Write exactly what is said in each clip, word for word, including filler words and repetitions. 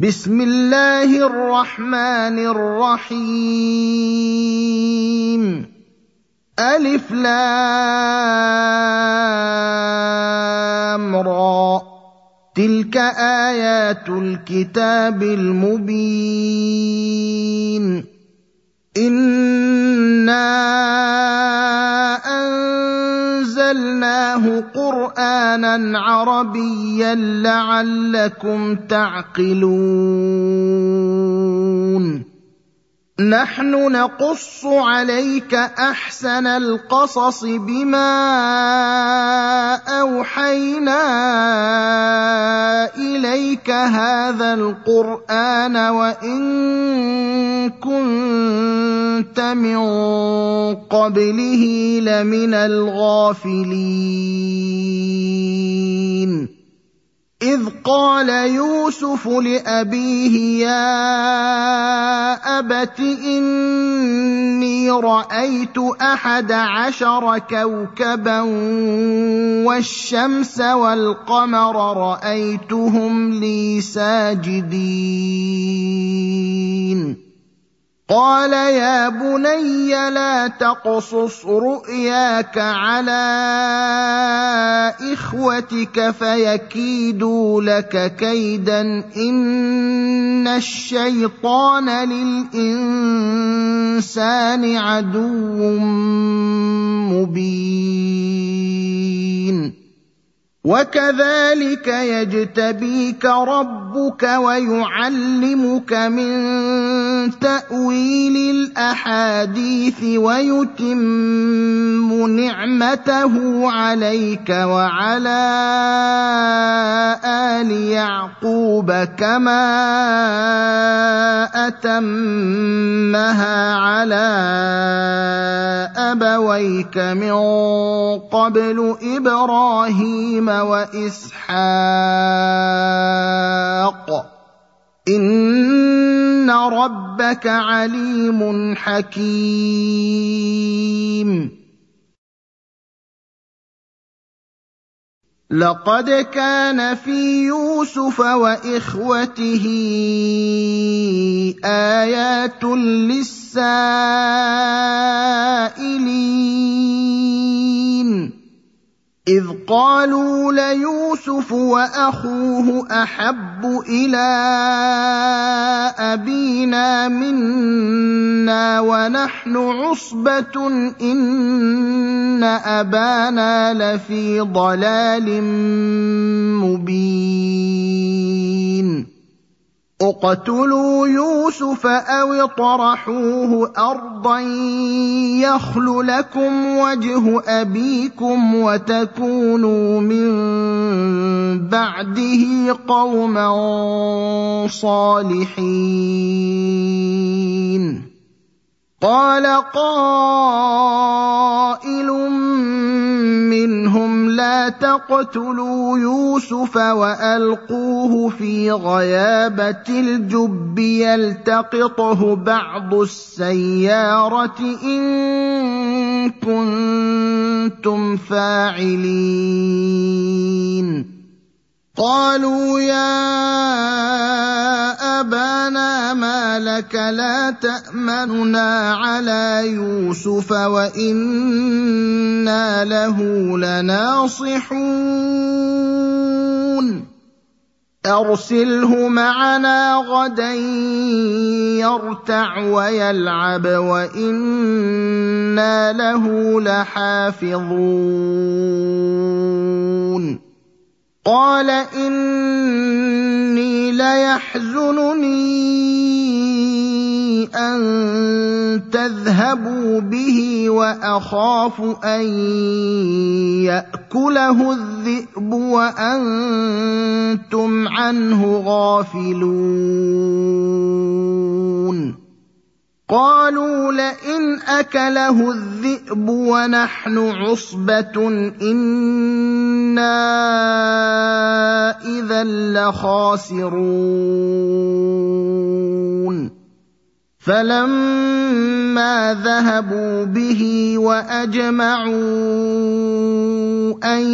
بسم الله الرحمن الرحيم ألف لام را تلك آيات الكتاب المبين إنا أنزلناه قرآنا عربيا لعلكم تعقلون نحن نقص عليك أحسن القصص بما أوحينا إليك هذا القرآن وإن كنت من قبله لمن الغافلين إذ قال يوسف لأبيه يا أبت إني رأيت أحد عشر كوكبا والشمس والقمر رأيتهم لي ساجدين قال يا بني لا تقصص رؤياك على إخوتك فيكيدوا لك كيدا إن الشيطان للإنسان عدو مبين وكذلك يجتبيك ربك ويعلمك من تأويل الأحاديث ويتم نعمته عليك وعلى آل يعقوب كما أتمها على أبويك من قبل إبراهيم وإسحاق إن ربك عليم حكيم لقد كان في يوسف وإخوته آيات للسائلين إذ قالوا ليوسف وأخوه أحب إلى أبينا منا ونحن عصبة إن أبانا لفي ضلال مبين اقتلوا يوسف أو اطرحوه أرضا يخل لكم وجه أبيكم وتكونوا من بعده قوما صالحين قال قائل منهم لا تقتلوا يوسف وألقوه في غيابة الجب يلتقطه بعض السيارة إن كنتم فاعلين قالوا يا أبانا ما لك لا تأمننا على يوسف وإنا له لناصحون أرسله معنا غدا يرتع ويلعب وإنا له لحافظون قال إني ليحزنني أن تذهبوا به وأخاف أن يأكله الذئب وأنتم عنه غافلون قالوا لئن أكله الذئب ونحن عصبة إنا إذا لخاسرون فَلَمَّا ذَهَبُوا بِهِ وَأَجْمَعُوا أَن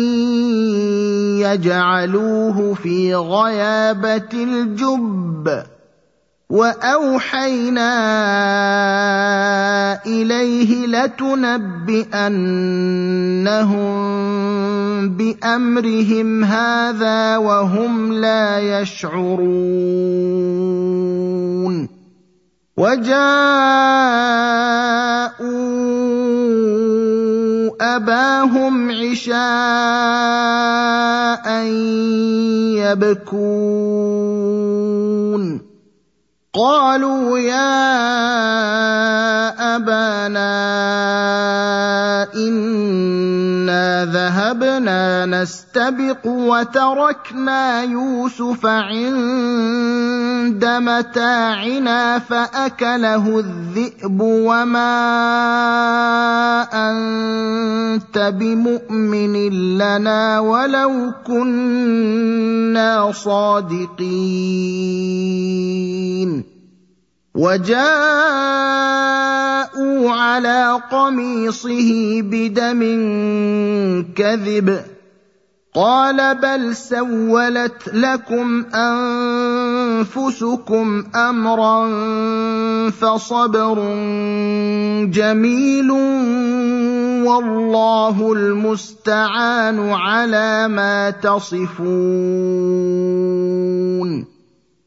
يَجْعَلُوهُ فِي غَيَابَتِ الْجُبِّ وَأَوْحَيْنَا إِلَيْهِ لَتُنَبِّئَنَّهُم بِأَمْرِهِمْ هَٰذَا وَهُمْ لَا يَشْعُرُونَ وَجَاءُوا أَبَاهُمْ عِشَاءً يَبْكُونَ قَالُوا يَا أَبَانَا إِنَّا ذَهَبْنَا نَسْتَبِقُ وَتَرَكْنَا يُوسُفَ عِندَ مَتَاعِنَا فَأَكَلَهُ الذِّئْبُ وَمَا أَنتَ بِمُؤْمِنٍ لَّنَا وَلَوْ كُنَّا صَادِقِينَ وَجَاءُوا عَلَىٰ قَمِيصِهِ بِدَمٍ كَذِبٍ قَالَ بَلْ سَوَّلَتْ لَكُمْ أَنفُسُكُمْ أَمْرًا فَصَبْرٌ جَمِيلٌ وَاللَّهُ الْمُسْتَعَانُ عَلَىٰ مَا تَصِفُونَ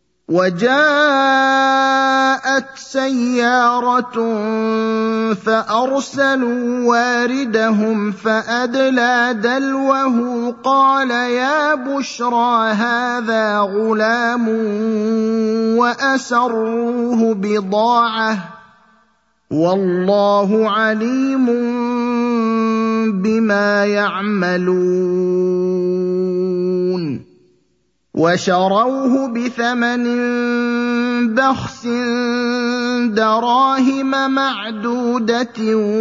وَجَاءَتْ سَيَّارَةٌ فَأَرْسَلُوا وَارِدَهُمْ فَأَدْلَىٰ دَلْوَهُ قَالَ يَا بُشْرَىٰ هَٰذَا غُلَامٌ وَأَسَرُّوهُ بِضَاعَةً وَاللَّهُ عَلِيمٌ بِمَا يَعْمَلُونَ وَشَرَوْهُ بِثَمَنٍ بَخْسٍ دَرَاهِمَ مَعْدُودَةٍ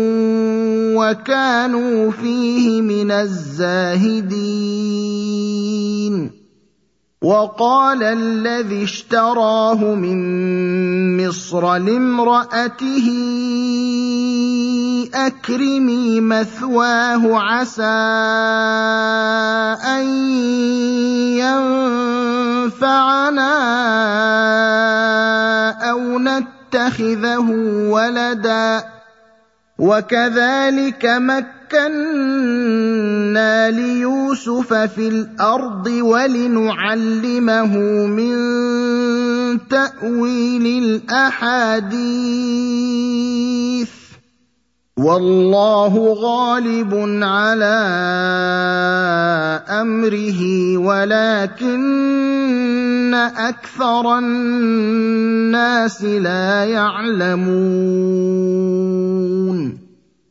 وَكَانُوا فِيهِ مِنَ الزَّاهِدِينَ وَقَالَ الَّذِي اشْتَرَاهُ مِن مِّصْرَ لِامْرَأَتِهِ أَكْرِمِي مَثْوَاهُ عَسَىٰ أَن يَنفَعَنَا أَوْ نَتَّخِذَهُ وَلَدًا وَكَذَٰلِكَ مَكَّنَّا لِيُوسُفَ فِي الْأَرْضِ وَلِنُعَلِّمَهُ مِن تَأْوِيلِ الْأَحَادِيثِ وَاللَّهُ غَالِبٌ عَلَىٰ أَمْرِهِ وَلَٰكِنَّ أَكْثَرَ النَّاسِ لَا يَعْلَمُونَ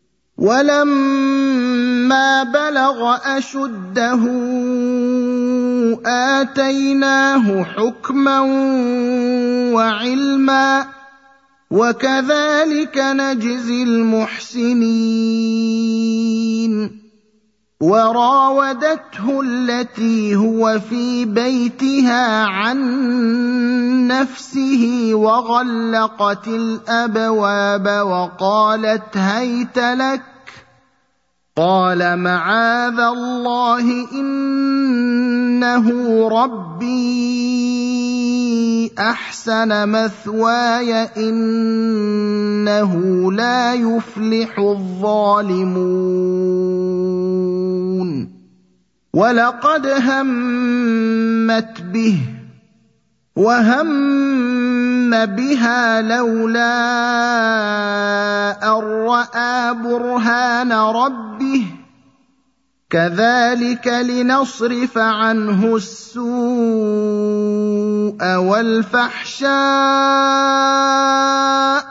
وَلَمَّا بَلَغَ أَشُدَّهُ آتَيْنَاهُ حُكْمًا وَعِلْمًا وَكَذَٰلِكَ نَجْزِي الْمُحْسِنِينَ وَرَاوَدَتْهُ الَّتِي هُوَ فِي بَيْتِهَا عَن نَّفْسِهِ وَغَلَّقَتِ الْأَبْوَابَ وَقَالَتْ هَيْتَ لَكَ قَالَ مَعَاذَ اللَّهِ إِنَّهُ رَبِّي أَحْسَنَ مَثْوَايَ إِنَّهُ لَا يُفْلِحُ الظَّالِمُونَ وَلَقَدْ هَمَّتْ بِهِ وَهَمَّ بِهَا لَوْلَا أَن رَّأَىٰ بُرْهَانَ رَبِّهِ كَذَٰلِكَ لِنَصْرِفَ عَنْهُ السُّوءَ وَالْفَحْشَاءَ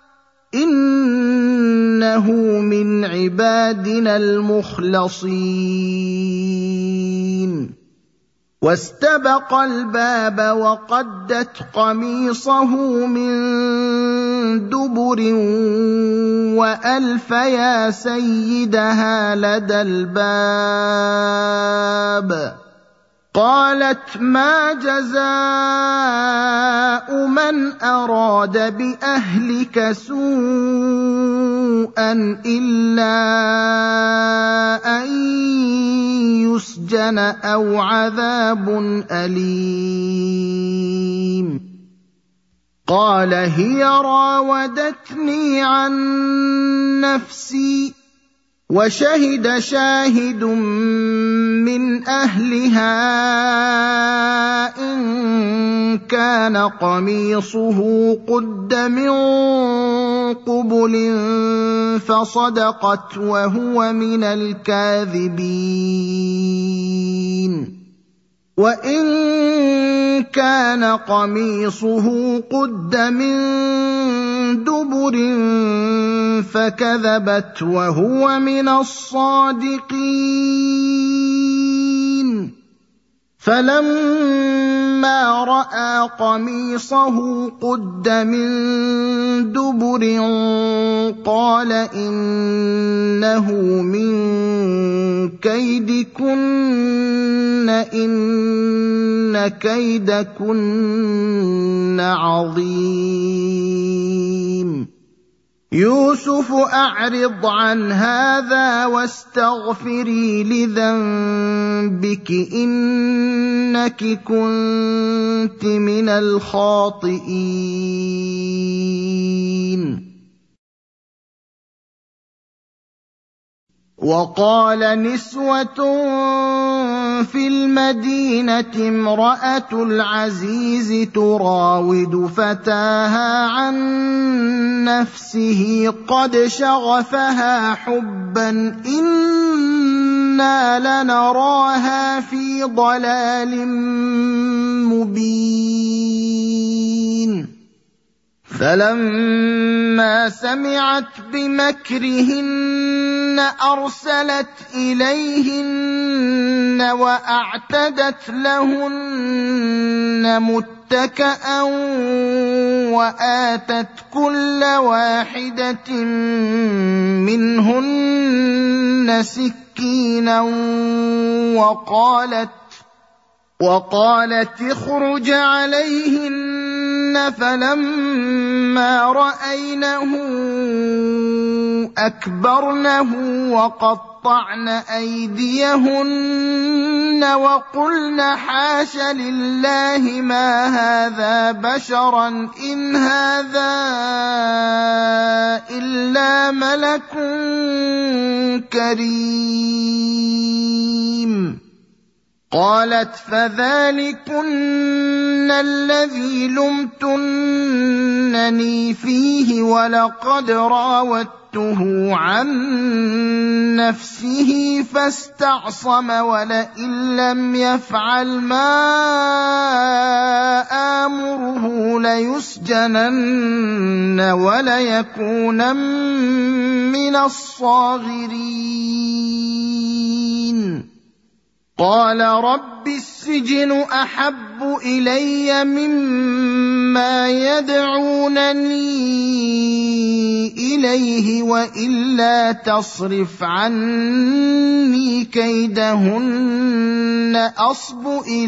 إِنَّهُ مِنْ عِبَادِنَا الْمُخْلَصِينَ وَاسْتَبَقَ الْبَابَ وَقَدَّتْ قَمِيصَهُ مِن دُبُرٍ وَأَلْفَ يَا سَيِّدَهَا لَدَى الْبَابِ قَالَتْ مَا جَزَاءُ مَن من أراد بأهلك سوءا إلا أن يسجن أو عذاب أليم قال هي راودتني عن نفسي وشهد شاهد من أهلها إن كان قميصه قد من قبل فصدقت وهو من الكاذبين وإن كان قميصه قد من دبر فكذبت وهو من الصادقين فلما رأى قميصه قد من دبر قال إنه من كيدكن إن كيدكن عظيم يوسف أعرض عن هذا واستغفري لذنبك إنك كنت من الخاطئين وقال نسوة في المدينة امرأة العزيز تراود فتاها عن نفسه قد شغفها حبا إنا لنراها في ضلال مبين فلما سمعت بمكرهن أرسلت إليهن وأعتدت لهن متكئا وآتت كل واحدة منهن سكينا وقالت وقالت اخرج عليهن فلما رأينه أكبرنه وقطعن أيديهن وقلن حاش لله ما هذا بشرا إن هذا إلا ملك كريم قالت فذلكن الذي لمتنني فيه ولقد راودته عن نفسه فاستعصم ولئن لم يفعل ما آمره ليسجنن وليكونن من الصاغرين قال رب السجن أحب إلي مما يدعونني إليه وإلا تصرف عني كيدهن أصب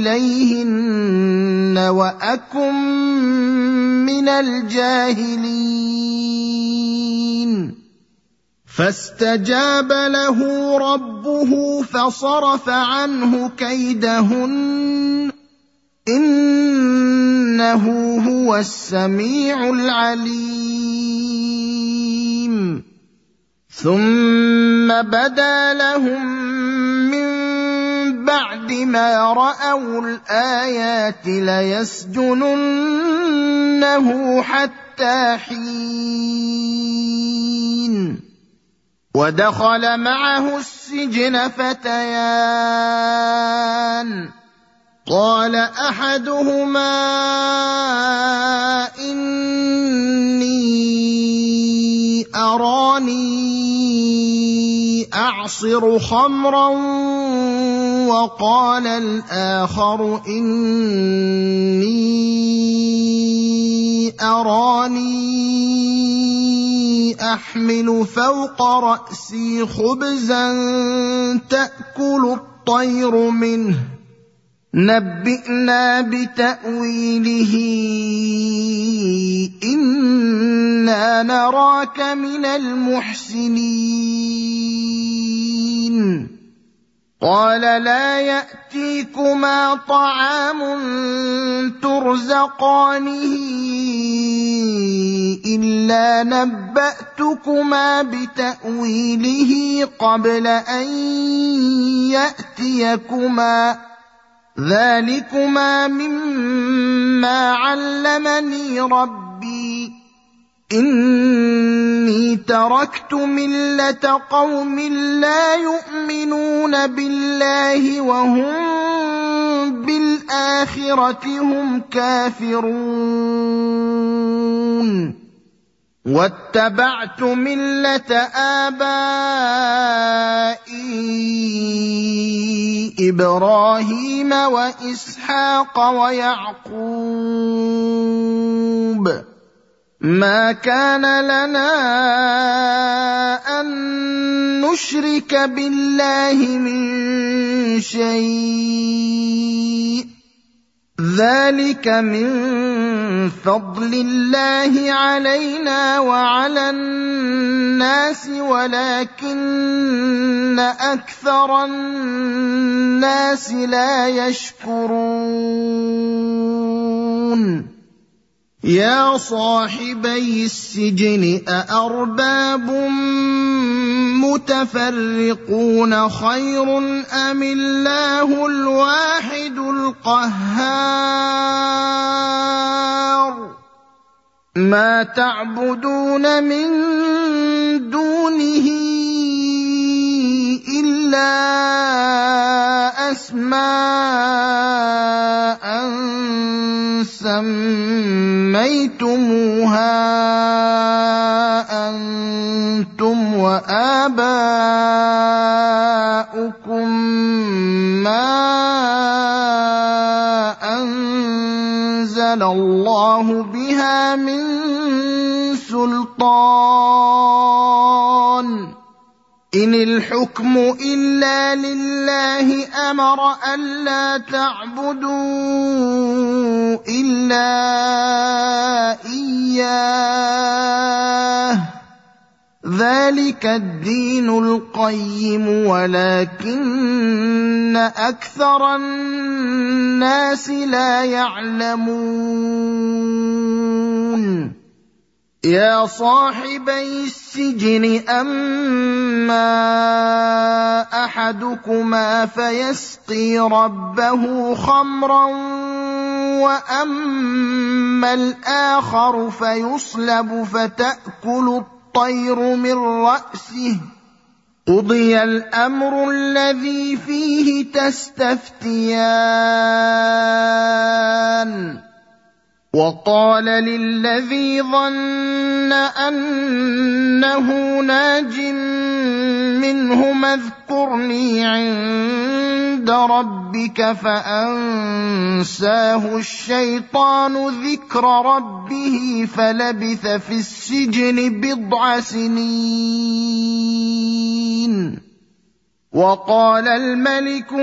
إليهن وأكن من الجاهلين فاستجاب له ربه فصرف عنه كيدهن إنه هو السميع العليم ثم بدا لهم من بعد ما رأوا الآيات ليسجننه حتى حين ودخل معه السجن فتيان قال أحدهما إني أراني أعصر خمرا وقال الآخر إني أراني أحمل فوق رأسي خبزا تأكل الطير منه نبئنا بتأويله نراك من المحسنين. قال لا يأتيكما طعام ترزقانه إلا نبأتكما بتأويله قبل أن يأتيكما، ذلكما مما علمني ربي، إني تركت ملة قوم لا يؤمنون بالله وهم بالآخرة هم كافرون، واتبعت ملة آبائي إبراهيم وإسحاق ويعقوب، ما كان لنا أن نشرك بالله من شيء، ذلك من فضل الله علينا وعلى الناس ولكن أكثر الناس لا يشكرون. يا صاحبي السجن أأرباب متفرقون خير أم الله الواحد القهار؟ ما تعبدون من دونه إلا أسماء سميتموها أنتم وآباؤكم ما أنزل الله بها من سلطان، إن الحكم إلا لله أمر ألا تعبدوا إلا إياه، ذلك الدين القيم ولكن أكثر الناس لا يعلمون. يا صاحبي السجن أما أحدكما فيسقي ربه خمرا وأما الآخر فيصلب فتأكل الطير من رأسه، قضي الأمر الذي فيه تستفتيان. وقال للذي ظن أنه ناج منهما اذكرني عند ربك فأنساه الشيطان ذكر ربه فلبث في السجن بضع سنين. وقال الملك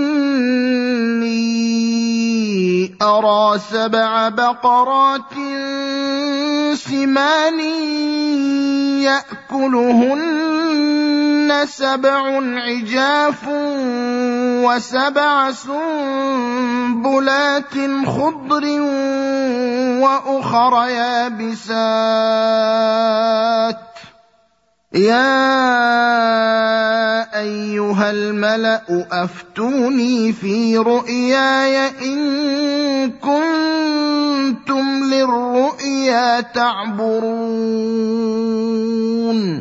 إني أرى سبع بقرات سمان يأكلهن سبع عجاف وسبع سنبلات خضر وأخر يابسات، يا أيها الملأ أفتوني في رؤياي إن كنتم للرؤيا تعبرون.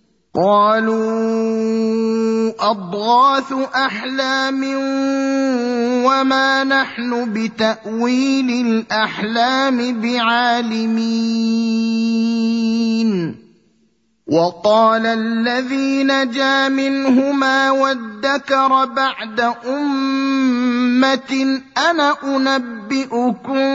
قالوا أضغاث أحلام وما نحن بتأويل الأحلام بعالمين. وقال الذي نجا منهما وادكر بعد أمة أنا أنبئكم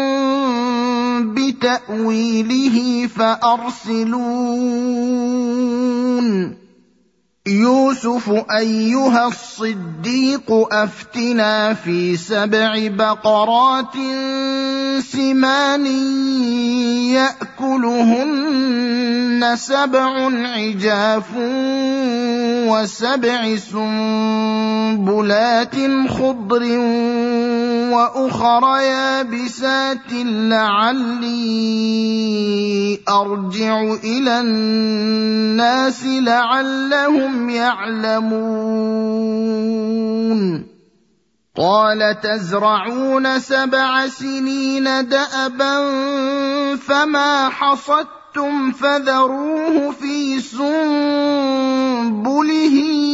بتأويله فأرسلون. يوسف أيها الصديق أفتنا في سبع بقرات سمان يأكلهن سبع عجاف وسبع سنبلات خضر وأخر يابسات لعلي أرجع إلى الناس لعلهم يعلمون قال تزرعون سبع سنين دأبا فما حصدتم فذروه في سنبله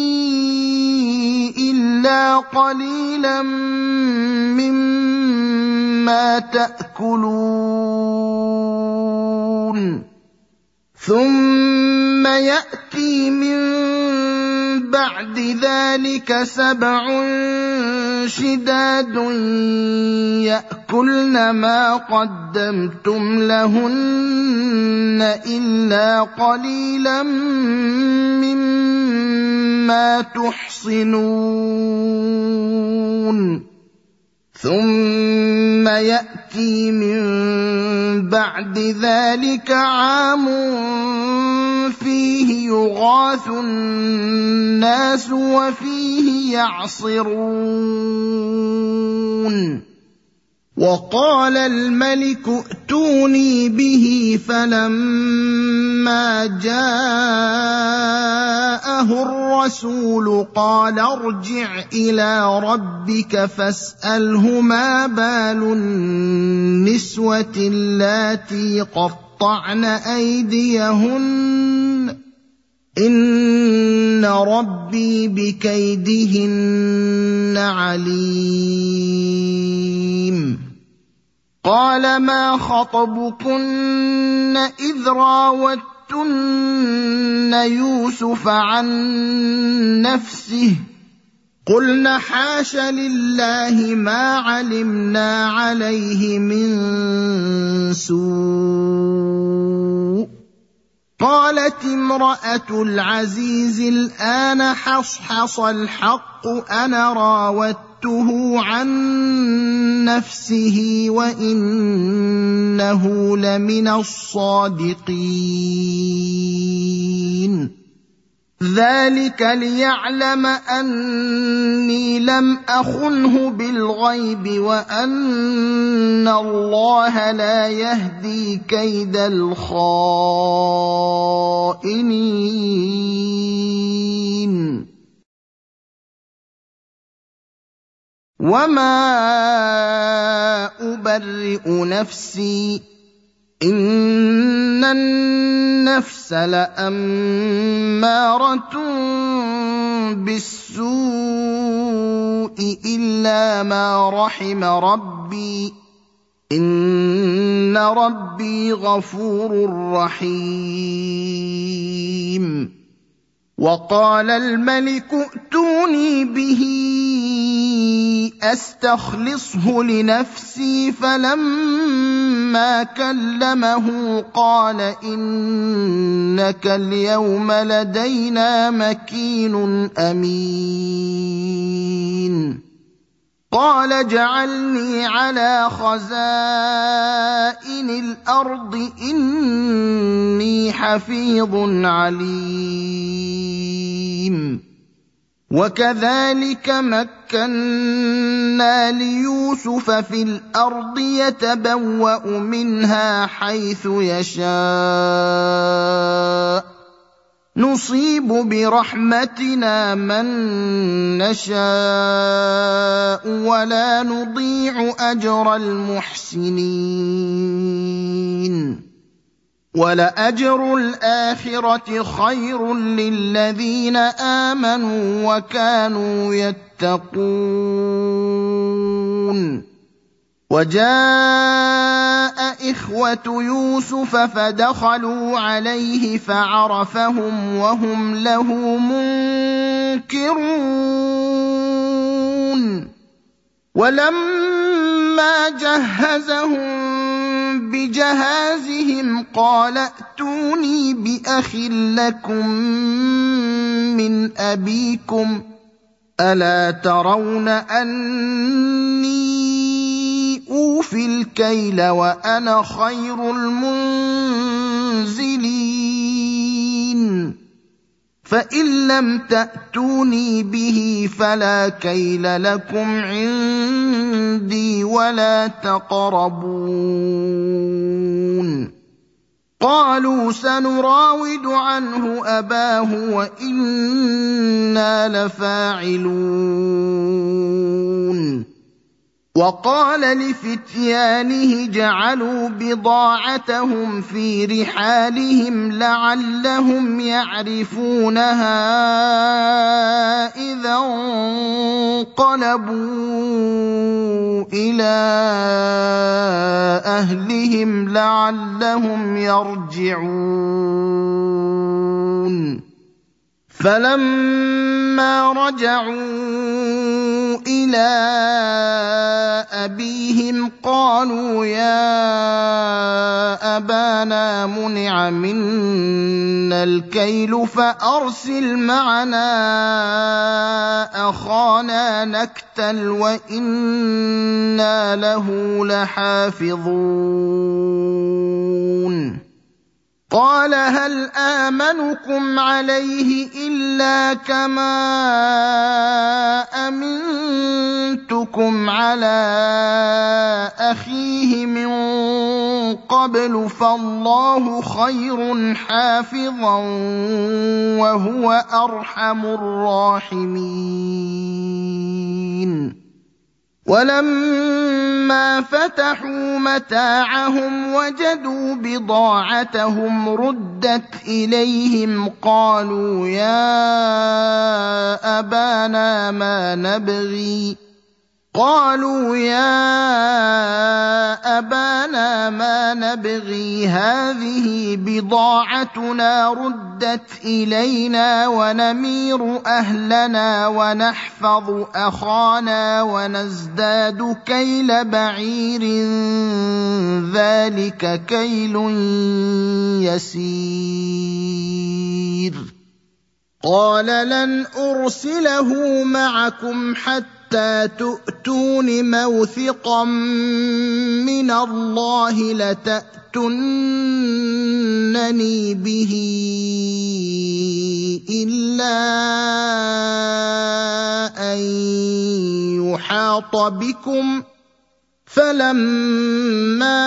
إلا قليلا مما تأكلون ثم يأتي من بعد ذلك سبع شداد يأكلن ما قدمتم لهن إلا قليلا مما تحصنون ثم يأتي من بعد ذلك عام فيه يغاث الناس وفيه يعصرون وقال الملك ائتوني به فلما جاءه الرسول قال ارجع إلى ربك فاسأله ما بال النسوة اللاتي قطعن أيديهن إن ربي بكيدهن عليم قال ما خطبكن إذ راوتن يوسف عن نفسه قلن حاش لله ما علمنا عليه من سوء قالت امرأة العزيز الآن حصحص الحق أنا راودته عن نفسه وإنه لمن الصادقين ذلك ليعلم أني لم أخنه بالغيب وأن الله لا يهدي كيد الخائنين وما أبرئ نفسي إن النفس لأمارة بالسوء إلا ما رحم ربي إن ربي غفور رحيم وقال الملك ائتوني به أستخلصه لنفسي فلما كلمه قال إنك اليوم لدينا مكين أمين قال اجعلني على خزائن الأرض إني حفيظ عليم وكذلك مكنا ليوسف في الأرض يتبوأ منها حيث يشاء نصيب برحمتنا من نشاء ولا نضيع أجر المحسنين ولأجر الآخرة خير للذين آمنوا وكانوا يتقون وجاء إخوة يوسف فدخلوا عليه فعرفهم وهم له منكرون ولما جهزهم بجهازهم قال ائتوني بأخ لكم من أبيكم ألا ترون أني أوفي الكيل وأنا خير المنزلين فإن لم تأتوني به فلا كيل لكم عندي ولا تقربون قالوا سنراود عنه أباه وإنا لفاعلون وقال لفتيانه جعلوا بضاعتهم في رحالهم لعلهم يعرفونها إذا انقلبوا إلى أهلهم لعلهم يرجعون فلما رجعوا إلى أبيهم قالوا يا أبانا منع منا الكيل فأرسل معنا أخانا نكتل وإنا له لحافظون قال هل آمنكم عليه إلا كما أمنتكم على أخيه من قبل فالله خير حافظا وهو أرحم الراحمين ولما فتحوا متاعهم وجدوا بضاعتهم ردت إليهم قالوا يا أبانا ما نبغي قالوا يا أبانا ما نبغي هذه بضاعتنا ردت إلينا ونمير أهلنا ونحفظ أخانا ونزداد كيل بعير ذلك كيل يسير قال لن أرسله معكم حتى حتى تؤتون موثقا من الله لتأتونني به إلا أن يحاط بكم فلما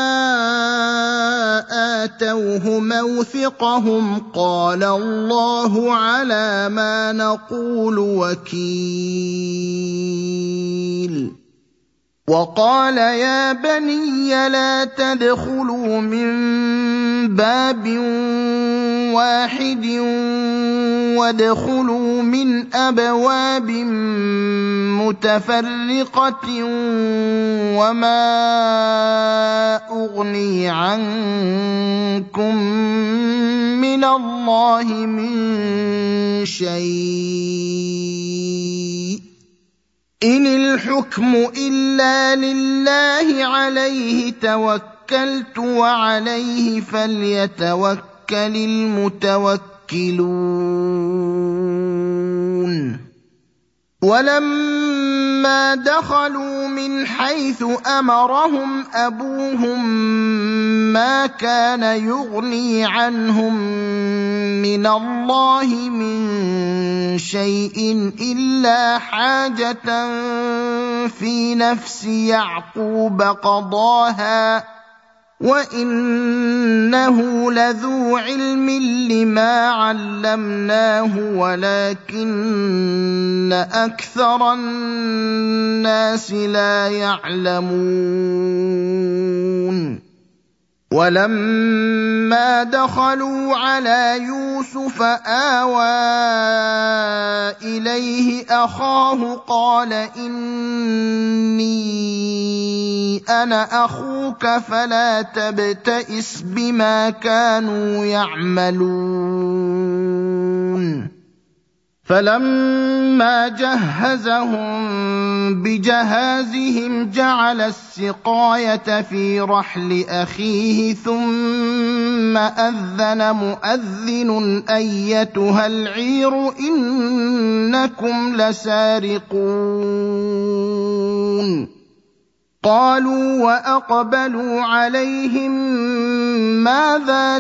آتوه موثقهم قال الله على ما نقول وكيل وقال يا بني لا تدخلوا من باب واحد وادخلوا من أبواب متفرقة وما أغني عنكم من الله من شيء إن الحكم إلا لله عليه توكلت وعليه فليتوكل المتوكلون ولما دخلوا من حيث أمرهم أبوهم ما كان يغني عنهم من الله من شيء إلا حاجة في نفس يعقوب قضاها وإنه لذو علم لما علمناه ولكن أكثر الناس لا يعلمون ولما دخلوا على يوسف آوى إليه أخاه قال إني أنا أخوك فلا تبتئس بما كانوا يعملون فلما جهزهم بجهازهم جعل السقايه في رحل اخيه ثم اذن مؤذن ايتها العير انكم لسارقون قالوا واقبلوا عليهم ماذا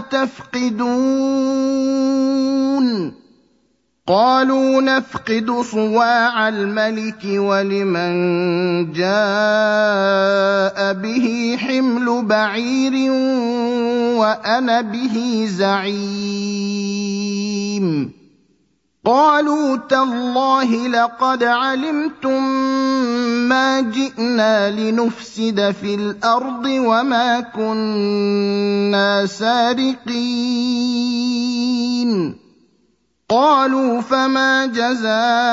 تفقدون قالوا نفقد صواع الملك ولمن جاء به حمل بعير وانا به زعيم قالوا تالله لقد علمتم ما جئنا لنفسد في الارض وما كنا سارقين قالوا فما جزاؤه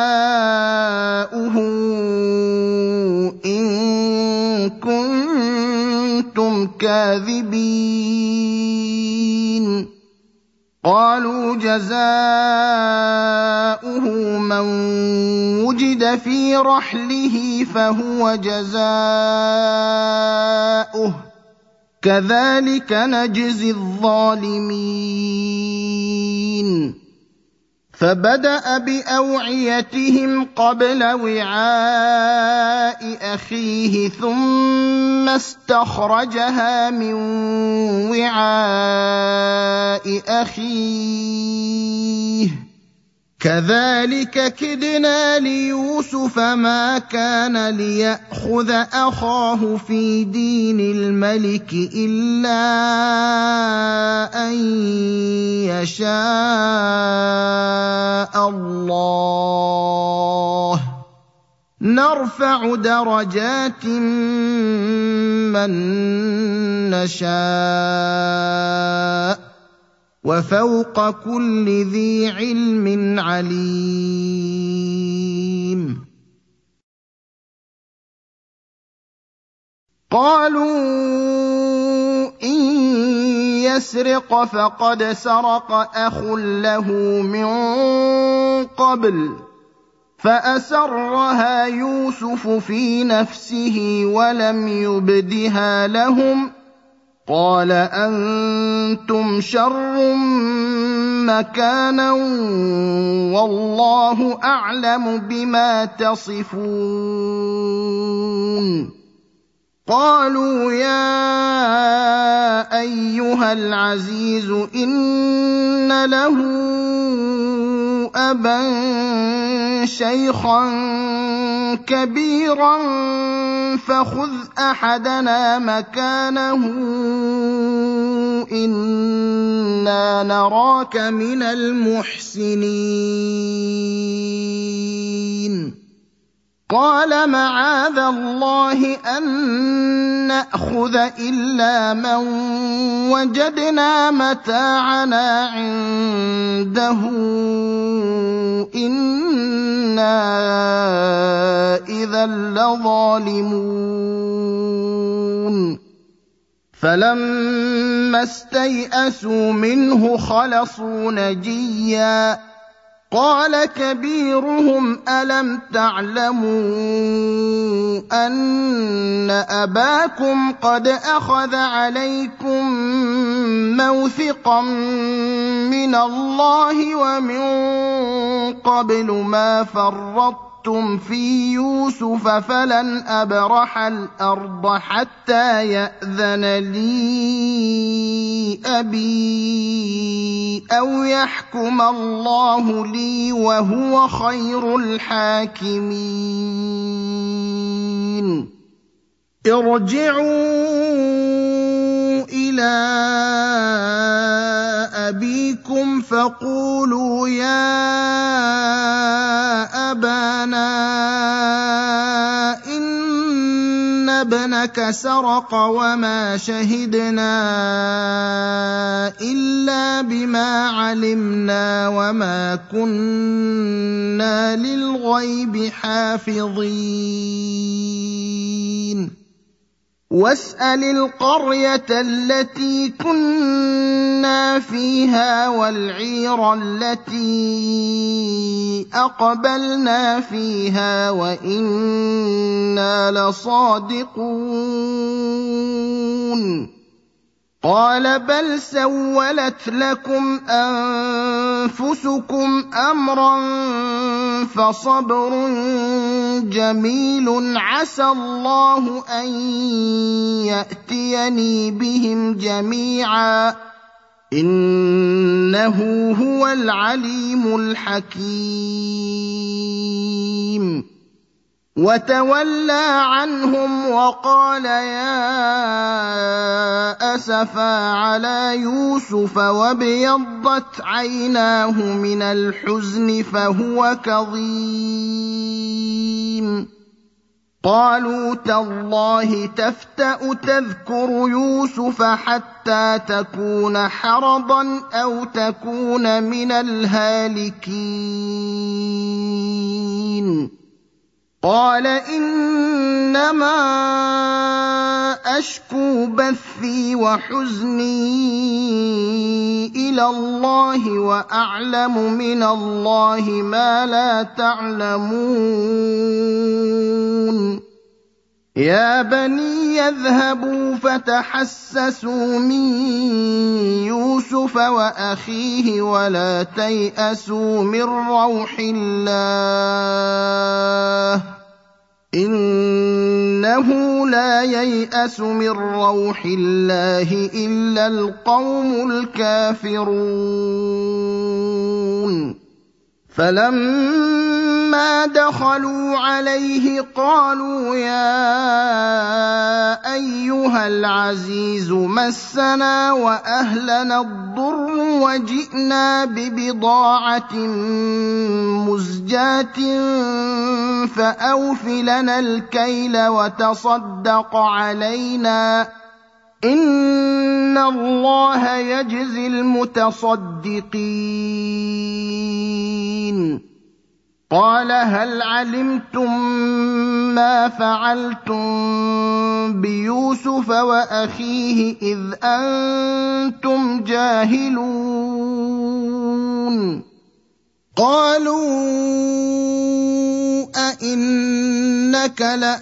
إن كنتم كاذبين قالوا جزاؤه من وجد في رحله فهو جزاؤه كذلك نجزي الظالمين فبدأ بأوعيتهم قبل وعاء أخيه ثم استخرجها من وعاء أخيه كذلك كدنا ليوسف ما كان ليأخذ أخاه في دين الملك إلا أن يشاء الله نرفع درجات من نشاء وفوق كل ذي علم عليم قالوا إن يسرق فقد سرق أخ له من قبل فأسرها يوسف في نفسه ولم يبدها لهم قال أنتم شر مكانا والله أعلم بما تصفون قالوا يا أيها العزيز إن له أبا شيخا كبيرا فخذ أحدنا مكانه إنا نراك من المحسنين قال معاذ الله أن نأخذ إلا من وجدنا متاعنا عنده إنا إذا لظالمون فلما استيئسوا منه خلصوا نجيا قال كبيرهم ألم تعلموا أن أباكم قد أخذ عليكم موثقا من الله ومن قبل ما فرطتم في يوسف فلن أبرح الأرض حتى يأذن لي أبي أو يحكم الله لي وهو خير الحاكمين ارجعوا إلى أبيكم فقولوا يا أبانا إن ابنك سرق وما شهدنا إلا بما علمنا وما كنا للغيب حافظين واسأل القرية التي كنا فيها والعير التي أقبلنا فيها وإنا لصادقون قال بل سولت لكم أنفسكم أمرا فصبر جميل عسى الله أن يأتيني بهم جميعا إنه هو العليم الحكيم وتولى عنهم وقال يا أسفا على يوسف وابيضت عيناه من الحزن فهو كظيم قالوا تالله تفتأ تذكر يوسف حتى تكون حرضا أو تكون من الهالكين قال إنما أشكو بثي وحزني إلى الله وأعلم من الله ما لا تعلمون يا بني يذهبوا فتحسسوا من يوسف وأخيه ولا تيأسوا من روح الله إنه لا ييأس من روح الله إلا القوم الكافرون فلما دخلوا عليه قالوا يا أيها العزيز مسنا وأهلنا الضر وجئنا ببضاعة مزجاة فأوف لنا الكيل وتصدق علينا إن الله يجزي المتصدقين قال هل علمتم ما فعلتم بيوسف وأخيه إذ أنتم جاهلون قالوا أئنك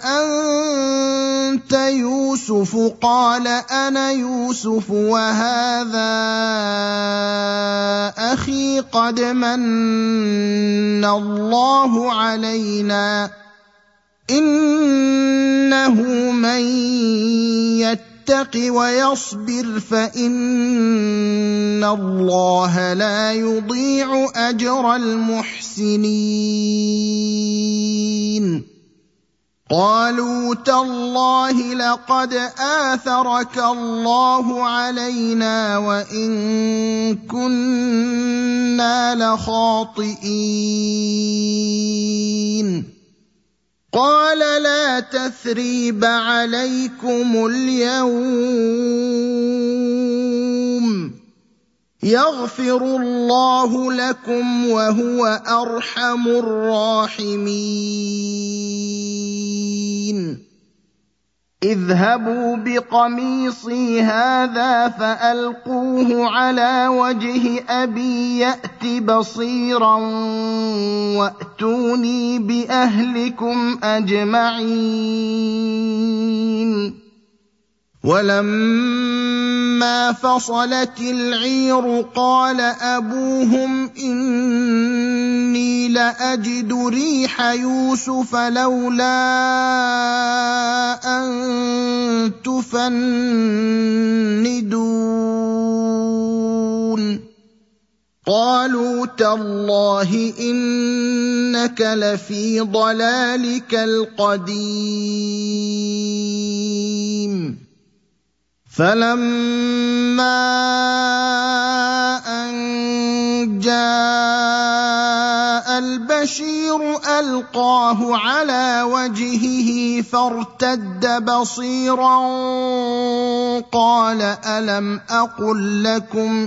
لأنت يوسف قال أنا يوسف وهذا أخي قد من الله علينا إنه من يتق ويصبر فإن الله لا يضيع أجر المحسنين قالوا تالله لقد آثرك الله علينا وإن كنا لخاطئين قال لا تثريب عليكم اليوم يغفر الله لكم وهو أرحم الراحمين اذهبوا بقميصي هذا فألقوه على وجه أبي يأت بصيرا وأتوني بأهلكم أجمعين ولما فصلت العير قال أبوهم إني لأجد ريح يوسف لولا أن تفندون قالوا تالله إنك لفي ضلالك القديم فلما أن جاء البشير ألقاه على وجهه فارتد بصيرا قال ألم أقل لكم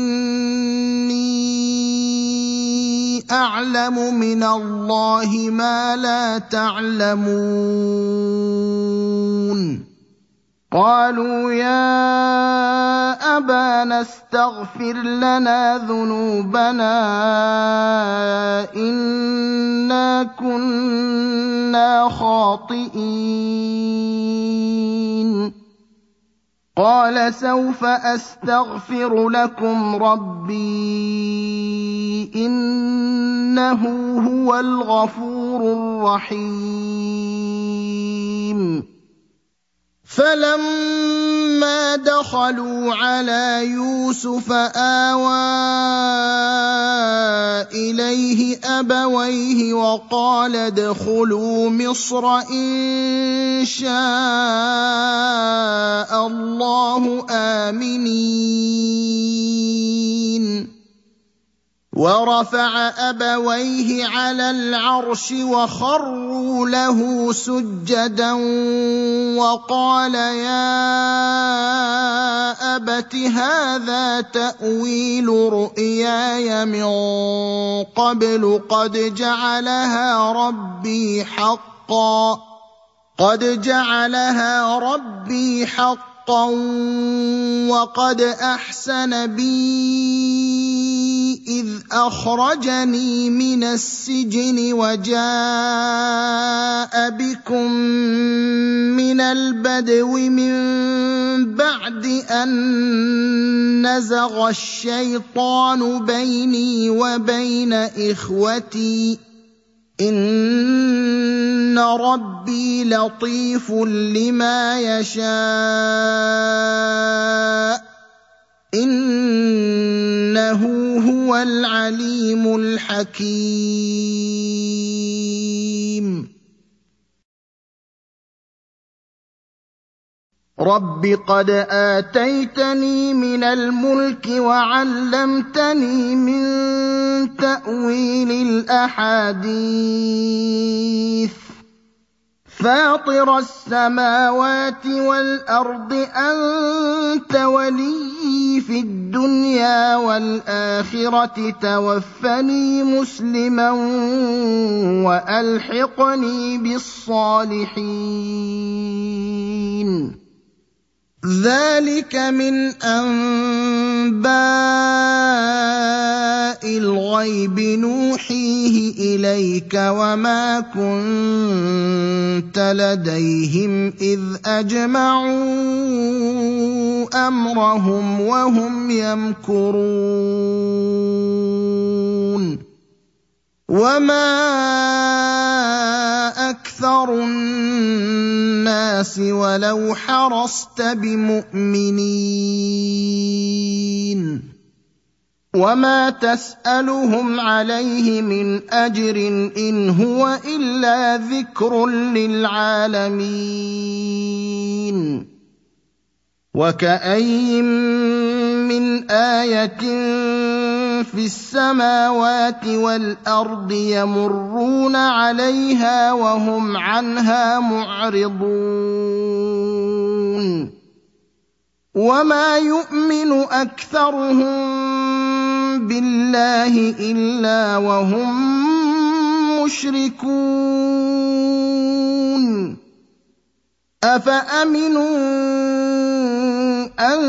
إني أعلم من الله ما لا تعلمون قالوا يا أبانا استغفر لنا ذنوبنا إنا كنا خاطئين قال سوف أستغفر لكم ربي إنه هو الغفور الرحيم فلما دخلوا على يوسف آوى إليه أبويه وقال ادخلوا مصر إن شاء الله آمنين ورفع أبويه على العرش وخروا له سجدا وقال يا أبت هذا تأويل رؤياي من قبل قد جعلها ربي حقا قد جعلها ربي حقا وقد أحسن بي إذ أخرجني من السجن وجاء بكم من البدو من بعد أن نزغ الشيطان بيني وبين إخوتي إن ربي لطيف لما يشاء إنه هو العليم الحكيم رب قد آتيتني من الملك وعلمتني من تأويل الأحاديث فاطر السماوات والأرض أنت وليي في الدنيا والآخرة توفني مسلما وألحقني بالصالحين ذلك من أنباء الغيب نوحيه إليك وما كنت لديهم إذ أجمعوا أمرهم وهم يمكرون وما أكثر الناس ولو حرصت بمؤمنين وما تسألهم عليه من أجر إن هو إلا ذكر للعالمين وكأين من آية في السماوات والأرض يمرون عليها وهم عنها معرضون وما يؤمن أكثرهم بالله إلا وهم مشركون أفأمنوا أن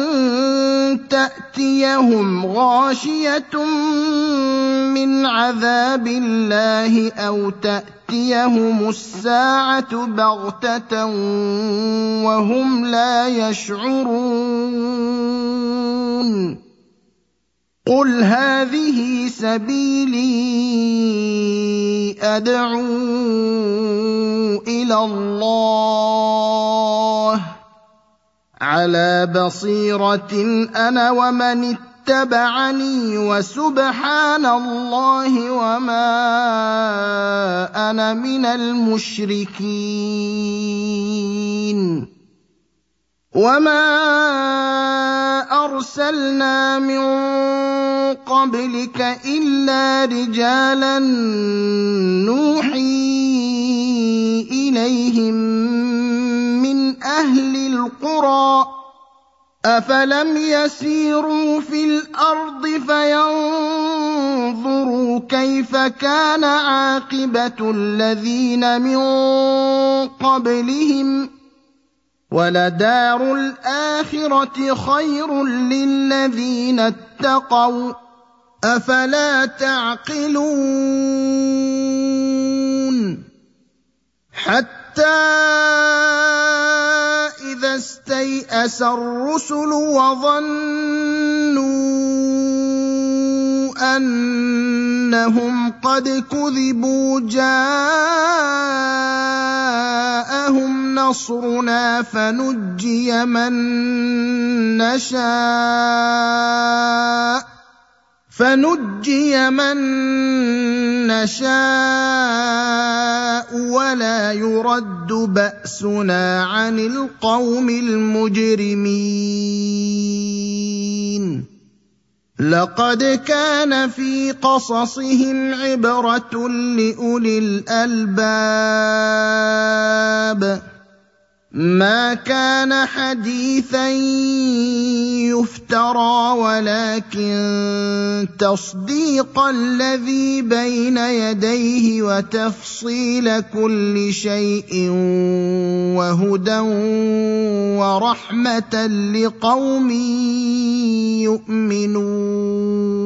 تأتيهم غاشية من عذاب الله أو تأتيهم الساعة بغتة وهم لا يشعرون قل هذه سبيلي أدعو إلى الله على بصيرة أنا ومن اتبعني وسبحان الله وما أنا من المشركين وما أرسلنا من قبلك إلا رجالا نوحي إليهم من أهل القرى أفلم يسيروا في الأرض فينظروا كيف كان عاقبة الذين من قبلهم وَلَدَارُ الْآخِرَةِ خَيْرٌ لِّلَّذِينَ اتَّقَوْا ۗ أَفَلَا تَعْقِلُونَ حَتَّىٰ إِذَا اسْتَيْأَسَ الرُّسُلُ وَظَنُّوا أَنَّهُمْ قَدْ كُذِبُوا جَاءَهُمْ نَصْرُنَا فَنُجِّيَ مَن نَّشَاءُ فَنُجِّيَ مَن نَّشَاءُ وَلَا يُرَدُّ بَأْسُنَا عَنِ الْقَوْمِ الْمُجْرِمِينَ لَقَدْ كَانَ فِي قَصَصِهِمْ عِبْرَةٌ لِّأُولِي الْأَلْبَابِ مَا كَانَ حَدِيثًا يُفْتَرَىٰ وَلَٰكِن تَصْدِيقَ الَّذِي بَيْنَ يَدَيْهِ وَتَفْصِيلَ كُلِّ شَيْءٍ وَهُدًى وَرَحْمَةً لِّقَوْمٍ يُؤْمِنُونَ